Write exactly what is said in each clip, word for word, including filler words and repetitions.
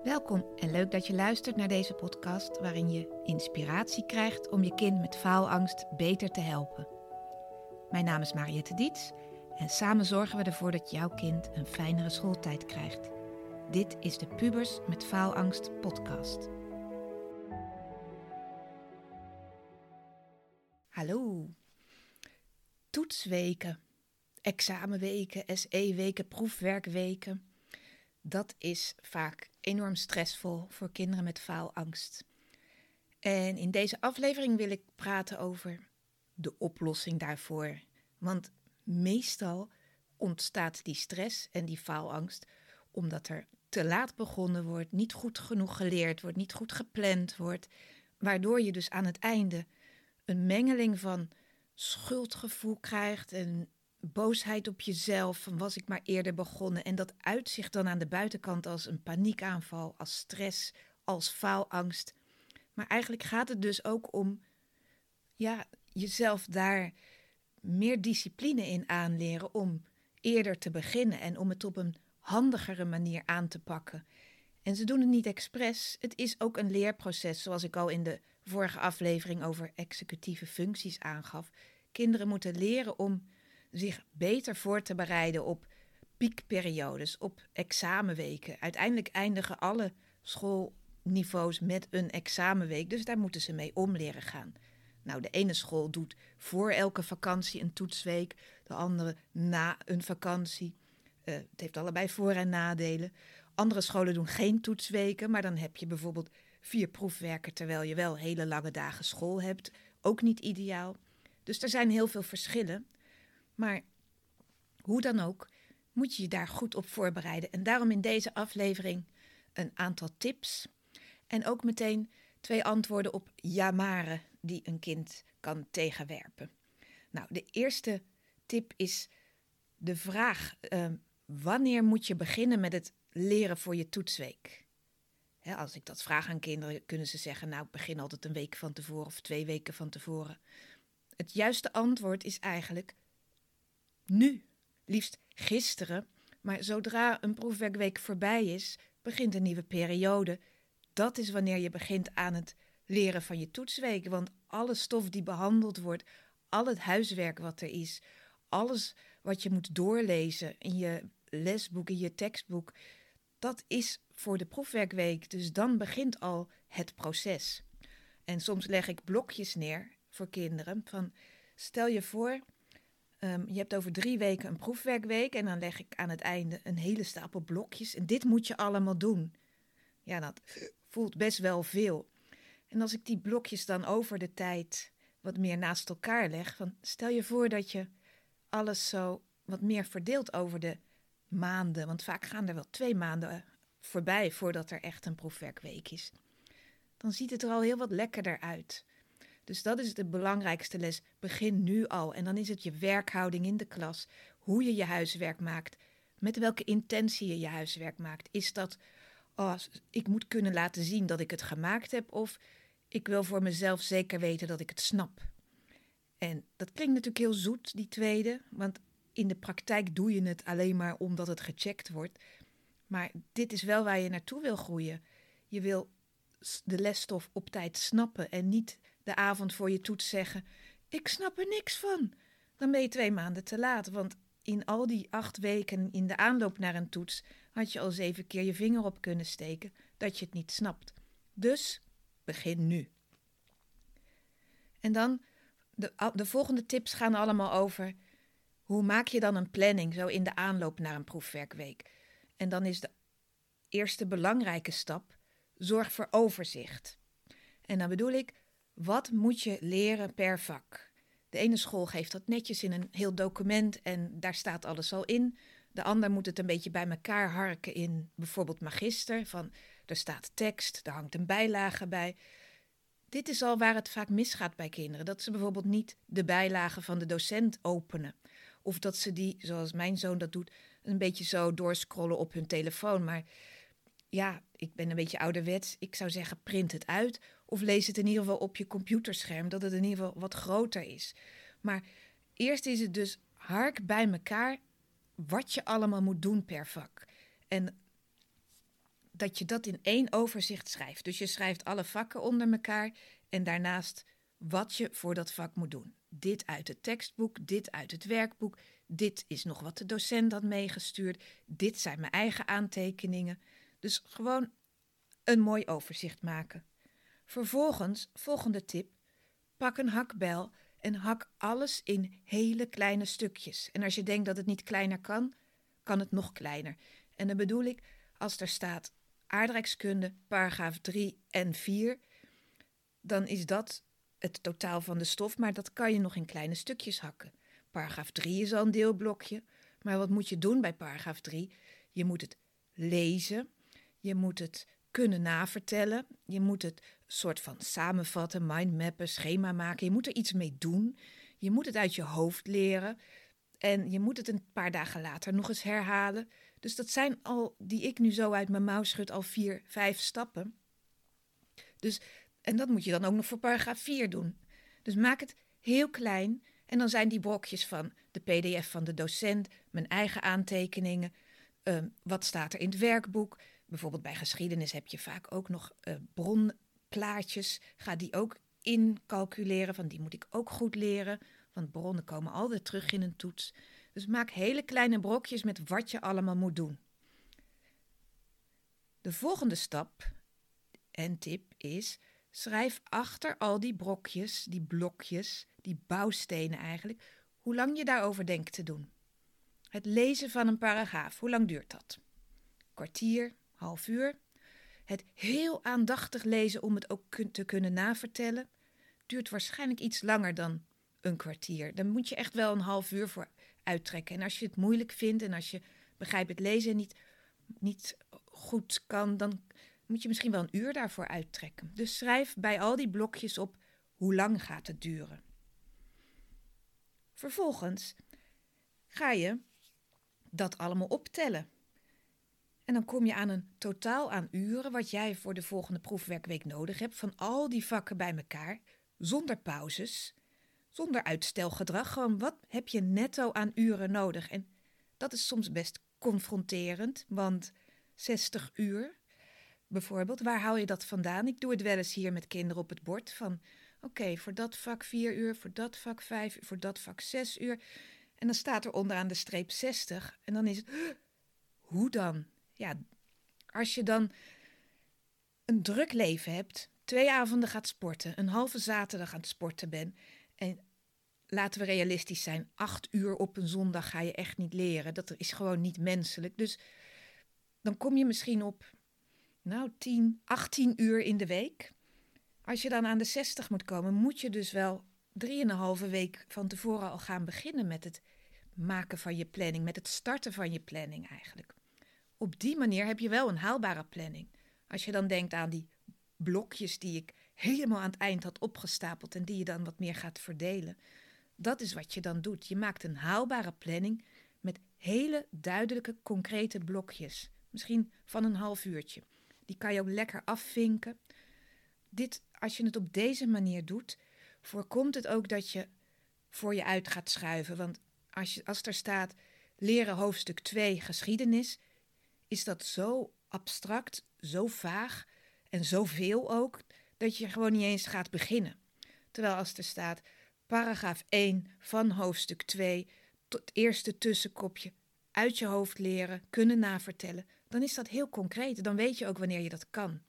Welkom en leuk dat je luistert naar deze podcast waarin je inspiratie krijgt om je kind met faalangst beter te helpen. Mijn naam is Mariette Diets en samen zorgen we ervoor dat jouw kind een fijnere schooltijd krijgt. Dit is de Pubers met Faalangst podcast. Hallo. Toetsweken, examenweken, S E-weken, proefwerkweken. Dat is vaak enorm stressvol voor kinderen met faalangst. En in deze aflevering wil ik praten over de oplossing daarvoor. Want meestal ontstaat die stress en die faalangst omdat er te laat begonnen wordt, niet goed genoeg geleerd wordt, niet goed gepland wordt. Waardoor je dus aan het einde een mengeling van schuldgevoel krijgt en boosheid op jezelf, van was ik maar eerder begonnen. En dat uitzicht dan aan de buitenkant als een paniekaanval, als stress, als faalangst. Maar eigenlijk gaat het dus ook om ja, jezelf daar meer discipline in aanleren om eerder te beginnen en om het op een handigere manier aan te pakken. En ze doen het niet expres. Het is ook een leerproces, zoals ik al in de vorige aflevering over executieve functies aangaf. Kinderen moeten leren om zich beter voor te bereiden op piekperiodes, op examenweken. Uiteindelijk eindigen alle schoolniveaus met een examenweek, dus daar moeten ze mee om leren gaan. Nou, de ene school doet voor elke vakantie een toetsweek, de andere na een vakantie. Uh, het heeft allebei voor- en nadelen. Andere scholen doen geen toetsweken, maar dan heb je bijvoorbeeld vier proefwerken terwijl je wel hele lange dagen school hebt. Ook niet ideaal. Dus er zijn heel veel verschillen. Maar hoe dan ook, moet je je daar goed op voorbereiden. En daarom in deze aflevering een aantal tips. En ook meteen twee antwoorden op ja-maren die een kind kan tegenwerpen. Nou, de eerste tip is de vraag: uh, wanneer moet je beginnen met het leren voor je toetsweek? He, als ik dat vraag aan kinderen, kunnen ze zeggen: nou, ik begin altijd een week van tevoren of twee weken van tevoren. Het juiste antwoord is eigenlijk nu, liefst gisteren, maar zodra een proefwerkweek voorbij is, begint een nieuwe periode. Dat is wanneer je begint aan het leren van je toetsweek, want alle stof die behandeld wordt, al het huiswerk wat er is, alles wat je moet doorlezen in je lesboek, in je tekstboek, dat is voor de proefwerkweek. Dus dan begint al het proces. En soms leg ik blokjes neer voor kinderen van: stel je voor, Um, je hebt over drie weken een proefwerkweek en dan leg ik aan het einde een hele stapel blokjes. En dit moet je allemaal doen. Ja, dat voelt best wel veel. En als ik die blokjes dan over de tijd wat meer naast elkaar leg, van stel je voor dat je alles zo wat meer verdeelt over de maanden. Want vaak gaan er wel twee maanden voorbij voordat er echt een proefwerkweek is. Dan ziet het er al heel wat lekkerder uit. Dus dat is de belangrijkste les. Begin nu al. En dan is het je werkhouding in de klas. Hoe je je huiswerk maakt. Met welke intentie je je huiswerk maakt. Is dat, oh, ik moet kunnen laten zien dat ik het gemaakt heb. Of ik wil voor mezelf zeker weten dat ik het snap. En dat klinkt natuurlijk heel zoet, die tweede. Want in de praktijk doe je het alleen maar omdat het gecheckt wordt. Maar dit is wel waar je naartoe wil groeien. Je wil de lesstof op tijd snappen en niet de avond voor je toets zeggen: ik snap er niks van. Dan ben je twee maanden te laat, want in al die acht weken in de aanloop naar een toets had je al zeven keer je vinger op kunnen steken dat je het niet snapt. Dus begin nu. En dan, de, de volgende tips gaan allemaal over hoe maak je dan een planning zo in de aanloop naar een proefwerkweek. En dan is de eerste belangrijke stap: zorg voor overzicht. En dan bedoel ik, wat moet je leren per vak? De ene school geeft dat netjes in een heel document en daar staat alles al in. De ander moet het een beetje bij elkaar harken in bijvoorbeeld Magister. Van, er staat tekst, er hangt een bijlage bij. Dit is al waar het vaak misgaat bij kinderen. Dat ze bijvoorbeeld niet de bijlage van de docent openen. Of dat ze die, zoals mijn zoon dat doet, een beetje zo doorscrollen op hun telefoon. Maar ja, ik ben een beetje ouderwets. Ik zou zeggen, print het uit. Of lees het in ieder geval op je computerscherm, dat het in ieder geval wat groter is. Maar eerst is het dus hark bij elkaar wat je allemaal moet doen per vak. En dat je dat in één overzicht schrijft. Dus je schrijft alle vakken onder elkaar en daarnaast wat je voor dat vak moet doen. Dit uit het tekstboek, dit uit het werkboek, dit is nog wat de docent had meegestuurd, dit zijn mijn eigen aantekeningen. Dus gewoon een mooi overzicht maken. Vervolgens, volgende tip, pak een hakbijl en hak alles in hele kleine stukjes. En als je denkt dat het niet kleiner kan, kan het nog kleiner. En dan bedoel ik, als er staat aardrijkskunde, paragraaf drie en vier, dan is dat het totaal van de stof, maar dat kan je nog in kleine stukjes hakken. Paragraaf drie is al een deelblokje, maar wat moet je doen bij paragraaf drie? Je moet het lezen, je moet het kunnen navertellen, je moet het soort van samenvatten, mindmappen, schema maken. Je moet er iets mee doen, je moet het uit je hoofd leren en je moet het een paar dagen later nog eens herhalen. Dus dat zijn al, die ik nu zo uit mijn mouw schud, al vier, vijf stappen. Dus, en dat moet je dan ook nog voor paragraaf vier doen. Dus maak het heel klein en dan zijn die brokjes van de pdf van de docent, mijn eigen aantekeningen, uh, wat staat er in het werkboek. Bijvoorbeeld bij geschiedenis heb je vaak ook nog uh, bronplaatjes. Ga die ook incalculeren, van die moet ik ook goed leren, want bronnen komen altijd terug in een toets. Dus maak hele kleine brokjes met wat je allemaal moet doen. De volgende stap en tip is, schrijf achter al die brokjes, die blokjes, die bouwstenen eigenlijk, hoe lang je daarover denkt te doen. Het lezen van een paragraaf, hoe lang duurt dat? Kwartier, half uur. Het heel aandachtig lezen om het ook kun- te kunnen navertellen, duurt waarschijnlijk iets langer dan een kwartier. Dan moet je echt wel een half uur voor uittrekken. En als je het moeilijk vindt en als je begrijpt het lezen niet, niet goed kan, dan moet je misschien wel een uur daarvoor uittrekken. Dus schrijf bij al die blokjes op hoe lang gaat het duren. Vervolgens ga je dat allemaal optellen. En dan kom je aan een totaal aan uren wat jij voor de volgende proefwerkweek nodig hebt van al die vakken bij elkaar, zonder pauzes, zonder uitstelgedrag. Gewoon wat heb je netto aan uren nodig? En dat is soms best confronterend, want zestig uur bijvoorbeeld, waar haal je dat vandaan? Ik doe het wel eens hier met kinderen op het bord van oké, okay, voor dat vak vier uur, voor dat vak vijf uur, voor dat vak zes uur. En dan staat er onderaan de streep zestig en dan is het, hoe dan? Ja, als je dan een druk leven hebt, twee avonden gaat sporten, een halve zaterdag aan het sporten bent en laten we realistisch zijn, acht uur op een zondag ga je echt niet leren. Dat is gewoon niet menselijk. Dus dan kom je misschien op, nou, tien, achttien uur in de week. Als je dan aan de zestig moet komen, moet je dus wel drieënhalve week van tevoren al gaan beginnen met het maken van je planning, met het starten van je planning eigenlijk. Op die manier heb je wel een haalbare planning. Als je dan denkt aan die blokjes die ik helemaal aan het eind had opgestapeld en die je dan wat meer gaat verdelen. Dat is wat je dan doet. Je maakt een haalbare planning met hele duidelijke, concrete blokjes. Misschien van een half uurtje. Die kan je ook lekker afvinken. Dit, als je het op deze manier doet, voorkomt het ook dat je voor je uit gaat schuiven. Want als, je, als er staat leren hoofdstuk twee geschiedenis, is dat zo abstract, zo vaag en zoveel ook, dat je gewoon niet eens gaat beginnen. Terwijl als er staat paragraaf één van hoofdstuk twee, tot het eerste tussenkopje, uit je hoofd leren, kunnen navertellen, dan is dat heel concreet. Dan weet je ook wanneer je dat kan.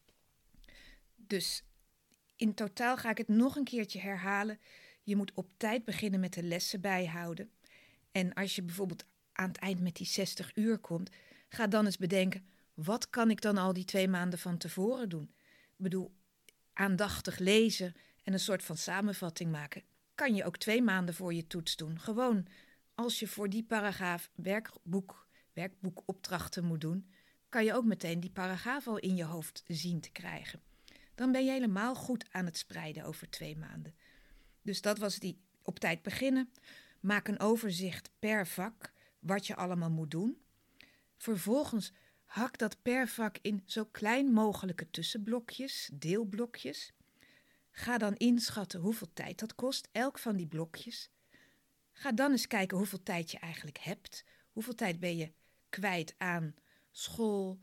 Dus in totaal ga ik het nog een keertje herhalen. Je moet op tijd beginnen met de lessen bijhouden. En als je bijvoorbeeld aan het eind met die zestig uur komt, ga dan eens bedenken, wat kan ik dan al die twee maanden van tevoren doen? Ik bedoel, aandachtig lezen en een soort van samenvatting maken, kan je ook twee maanden voor je toets doen. Gewoon als je voor die paragraaf werkboek, werkboekopdrachten moet doen, kan je ook meteen die paragraaf al in je hoofd zien te krijgen. Dan ben je helemaal goed aan het spreiden over twee maanden. Dus dat was die op tijd beginnen. Maak een overzicht per vak wat je allemaal moet doen. Vervolgens hak dat per vak in zo klein mogelijke tussenblokjes, deelblokjes. Ga dan inschatten hoeveel tijd dat kost, elk van die blokjes. Ga dan eens kijken hoeveel tijd je eigenlijk hebt. Hoeveel tijd ben je kwijt aan school,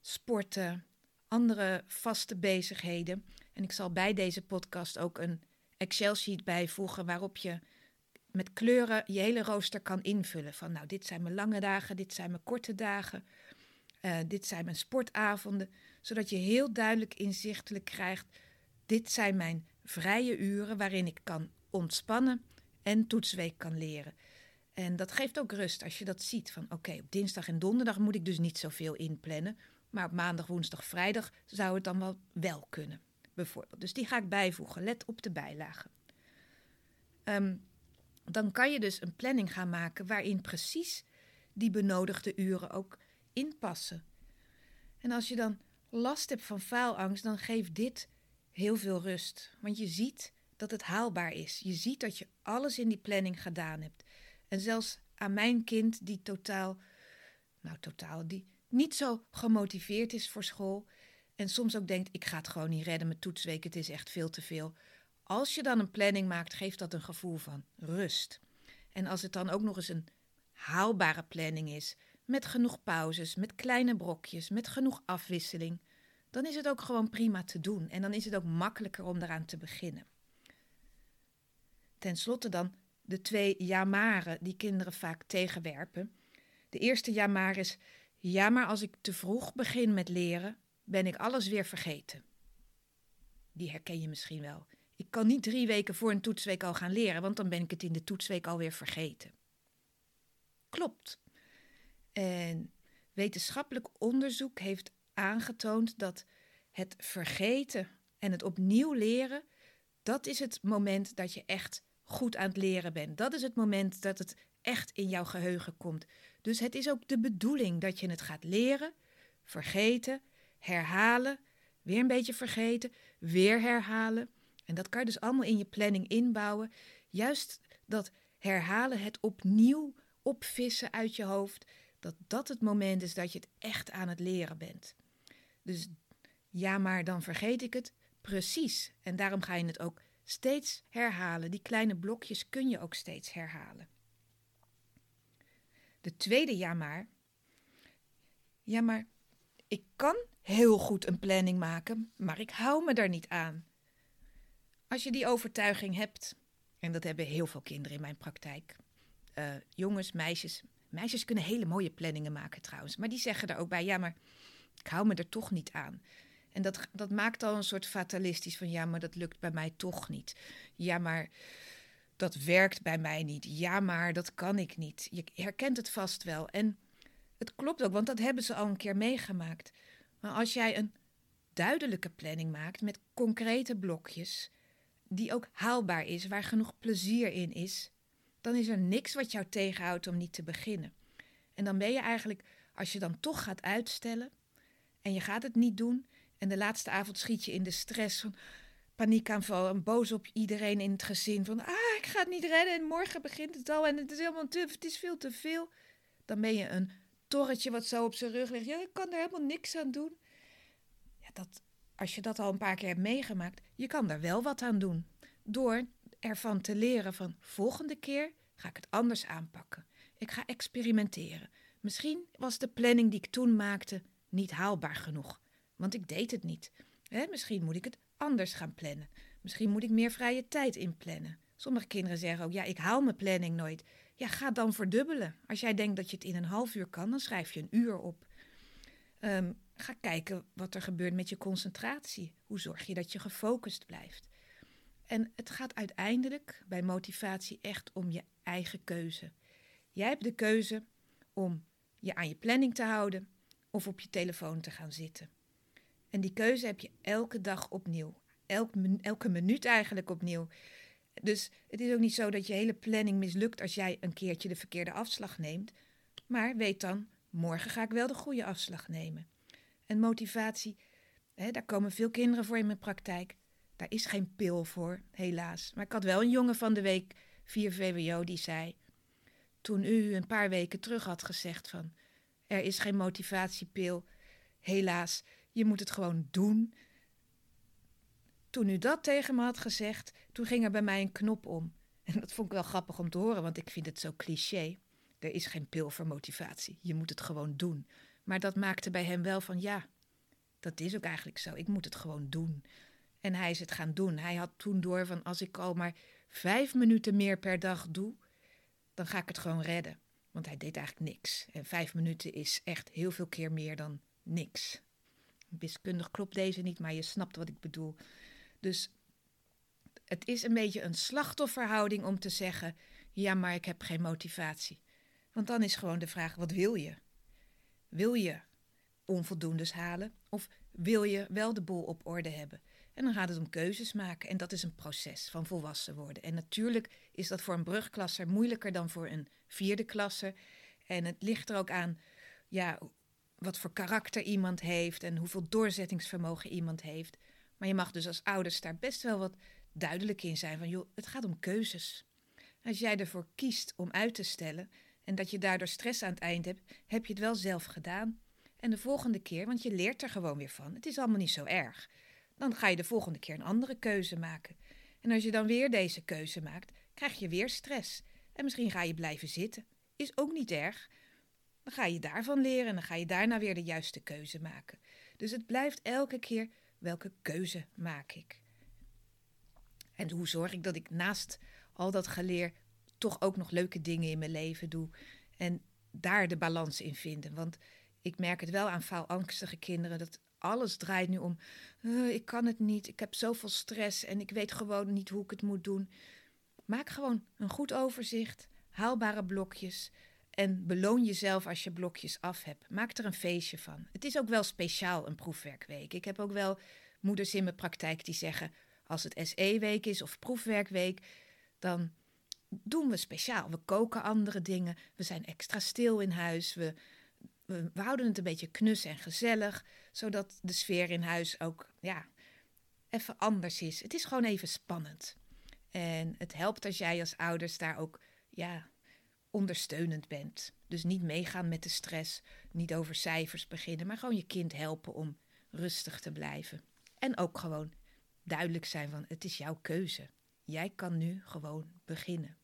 sporten, andere vaste bezigheden. En ik zal bij deze podcast ook een Excel-sheet bijvoegen waarop je met kleuren je hele rooster kan invullen. Van nou, dit zijn mijn lange dagen, dit zijn mijn korte dagen, uh, dit zijn mijn sportavonden. Zodat je heel duidelijk inzichtelijk krijgt, dit zijn mijn vrije uren waarin ik kan ontspannen en toetsweek kan leren. En dat geeft ook rust als je dat ziet. Van oké, okay, op dinsdag en donderdag moet ik dus niet zoveel inplannen. Maar op maandag, woensdag, vrijdag zou het dan wel wel kunnen. Bijvoorbeeld. Dus die ga ik bijvoegen. Let op de bijlagen. Um, dan kan je dus een planning gaan maken waarin precies die benodigde uren ook inpassen. En als je dan last hebt van faalangst, dan geeft dit heel veel rust. Want je ziet dat het haalbaar is. Je ziet dat je alles in die planning gedaan hebt. En zelfs aan mijn kind die totaal, nou totaal, die niet zo gemotiveerd is voor school. En soms ook denkt, ik ga het gewoon niet redden, mijn toetsweek, het is echt veel te veel. Als je dan een planning maakt, geeft dat een gevoel van rust. En als het dan ook nog eens een haalbare planning is, met genoeg pauzes, met kleine brokjes, met genoeg afwisseling, dan is het ook gewoon prima te doen. En dan is het ook makkelijker om eraan te beginnen. Ten slotte dan de twee ja-maren die kinderen vaak tegenwerpen. De eerste ja-maar is, ja, maar als ik te vroeg begin met leren, ben ik alles weer vergeten. Die herken je misschien wel. Ik kan niet drie weken voor een toetsweek al gaan leren, want dan ben ik het in de toetsweek alweer vergeten. Klopt. En wetenschappelijk onderzoek heeft aangetoond dat het vergeten en het opnieuw leren, dat is het moment dat je echt goed aan het leren bent. Dat is het moment dat het echt in jouw geheugen komt. Dus het is ook de bedoeling dat je het gaat leren, vergeten, herhalen, weer een beetje vergeten, weer herhalen. En dat kan je dus allemaal in je planning inbouwen. Juist dat herhalen, het opnieuw opvissen uit je hoofd, dat dat het moment is dat je het echt aan het leren bent. Dus ja, maar dan vergeet ik het. Precies. En daarom ga je het ook steeds herhalen. Die kleine blokjes kun je ook steeds herhalen. De tweede ja maar. Ja, maar ik kan heel goed een planning maken, maar ik hou me daar niet aan. Als je die overtuiging hebt, en dat hebben heel veel kinderen in mijn praktijk. Uh, jongens, meisjes. Meisjes kunnen hele mooie planningen maken trouwens. Maar die zeggen er ook bij, ja, maar ik hou me er toch niet aan. En dat, dat maakt al een soort fatalistisch van, ja, maar dat lukt bij mij toch niet. Ja, maar dat werkt bij mij niet. Ja, maar dat kan ik niet. Je herkent het vast wel. En het klopt ook, want dat hebben ze al een keer meegemaakt. Maar als jij een duidelijke planning maakt met concrete blokjes, die ook haalbaar is, waar genoeg plezier in is, dan is er niks wat jou tegenhoudt om niet te beginnen. En dan ben je eigenlijk, als je dan toch gaat uitstellen en je gaat het niet doen en de laatste avond schiet je in de stress van paniekaanval en boos op iedereen in het gezin van, ah, ik ga het niet redden en morgen begint het al en het is helemaal te, het is veel te veel. Dan ben je een torretje wat zo op zijn rug ligt. Ja, ik kan er helemaal niks aan doen. Ja, dat, als je dat al een paar keer hebt meegemaakt, je kan daar wel wat aan doen. Door ervan te leren van, volgende keer ga ik het anders aanpakken. Ik ga experimenteren. Misschien was de planning die ik toen maakte niet haalbaar genoeg. Want ik deed het niet. Hè, misschien moet ik het anders gaan plannen. Misschien moet ik meer vrije tijd inplannen. Sommige kinderen zeggen ook, ja, ik haal mijn planning nooit. Ja, ga dan verdubbelen. Als jij denkt dat je het in een half uur kan, dan schrijf je een uur op. Um, ga kijken wat er gebeurt met je concentratie. Hoe zorg je dat je gefocust blijft? En het gaat uiteindelijk bij motivatie echt om je eigen keuze. Jij hebt de keuze om je aan je planning te houden of op je telefoon te gaan zitten. En die keuze heb je elke dag opnieuw. Elk, elke minuut eigenlijk opnieuw. Dus het is ook niet zo dat je hele planning mislukt als jij een keertje de verkeerde afslag neemt. Maar weet dan, morgen ga ik wel de goede afslag nemen. En motivatie, hè, daar komen veel kinderen voor in mijn praktijk. Daar is geen pil voor, helaas. Maar ik had wel een jongen van de week, vier V W O, die zei, toen u een paar weken terug had gezegd van, er is geen motivatiepil, helaas, je moet het gewoon doen. Toen u dat tegen me had gezegd, toen ging er bij mij een knop om. En dat vond ik wel grappig om te horen, want ik vind het zo cliché. Er is geen pil voor motivatie, je moet het gewoon doen. Maar dat maakte bij hem wel van ja, dat is ook eigenlijk zo. Ik moet het gewoon doen. En hij is het gaan doen. Hij had toen door van als ik al maar vijf minuten meer per dag doe, dan ga ik het gewoon redden. Want hij deed eigenlijk niks. En vijf minuten is echt heel veel keer meer dan niks. Wiskundig klopt deze niet, maar je snapt wat ik bedoel. Dus het is een beetje een slachtofferhouding om te zeggen, ja, maar ik heb geen motivatie. Want dan is gewoon de vraag, wat wil je? Wil je onvoldoendes halen of wil je wel de boel op orde hebben? En dan gaat het om keuzes maken en dat is een proces van volwassen worden. En natuurlijk is dat voor een brugklasser moeilijker dan voor een vierde klasser. En het ligt er ook aan ja, wat voor karakter iemand heeft en hoeveel doorzettingsvermogen iemand heeft. Maar je mag dus als ouders daar best wel wat duidelijk in zijn van joh, het gaat om keuzes. Als jij ervoor kiest om uit te stellen en dat je daardoor stress aan het eind hebt, heb je het wel zelf gedaan. En de volgende keer, want je leert er gewoon weer van, het is allemaal niet zo erg. Dan ga je de volgende keer een andere keuze maken. En als je dan weer deze keuze maakt, krijg je weer stress. En misschien ga je blijven zitten. Is ook niet erg. Dan ga je daarvan leren en dan ga je daarna weer de juiste keuze maken. Dus het blijft elke keer, welke keuze maak ik? En hoe zorg ik dat ik naast al dat geleer toch ook nog leuke dingen in mijn leven doe. En daar de balans in vinden. Want ik merk het wel aan faalangstige kinderen dat alles draait nu om, uh, ik kan het niet, ik heb zoveel stress en ik weet gewoon niet hoe ik het moet doen. Maak gewoon een goed overzicht, haalbare blokjes en beloon jezelf als je blokjes af hebt. Maak er een feestje van. Het is ook wel speciaal een proefwerkweek. Ik heb ook wel moeders in mijn praktijk die zeggen, als het S E-week is of proefwerkweek, dan doen we speciaal. We koken andere dingen, we zijn extra stil in huis, we... We, we houden het een beetje knus en gezellig, zodat de sfeer in huis ook ja, even anders is. Het is gewoon even spannend. En het helpt als jij als ouders daar ook ja, ondersteunend bent. Dus niet meegaan met de stress, niet over cijfers beginnen, maar gewoon je kind helpen om rustig te blijven. En ook gewoon duidelijk zijn van het is jouw keuze. Jij kan nu gewoon beginnen.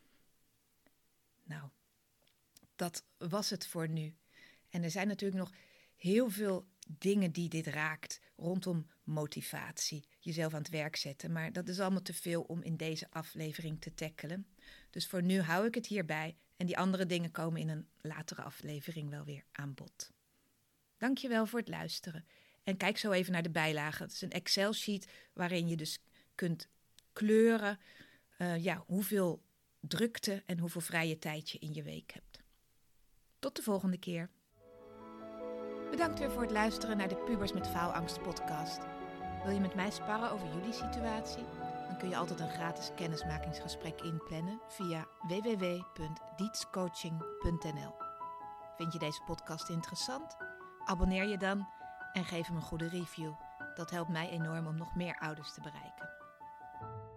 Nou, dat was het voor nu. En er zijn natuurlijk nog heel veel dingen die dit raakt rondom motivatie, jezelf aan het werk zetten. Maar dat is allemaal te veel om in deze aflevering te tackelen. Dus voor nu hou ik het hierbij en die andere dingen komen in een latere aflevering wel weer aan bod. Dankjewel voor het luisteren. En kijk zo even naar de bijlage. Het is een Excel-sheet waarin je dus kunt kleuren uh, ja, hoeveel drukte en hoeveel vrije tijd je in je week hebt. Tot de volgende keer. Bedankt weer voor het luisteren naar de Pubers met Faalangst podcast. Wil je met mij sparren over jullie situatie? Dan kun je altijd een gratis kennismakingsgesprek inplannen via w w w punt dietscoaching punt n l. Vind je deze podcast interessant? Abonneer je dan en geef hem een goede review. Dat helpt mij enorm om nog meer ouders te bereiken.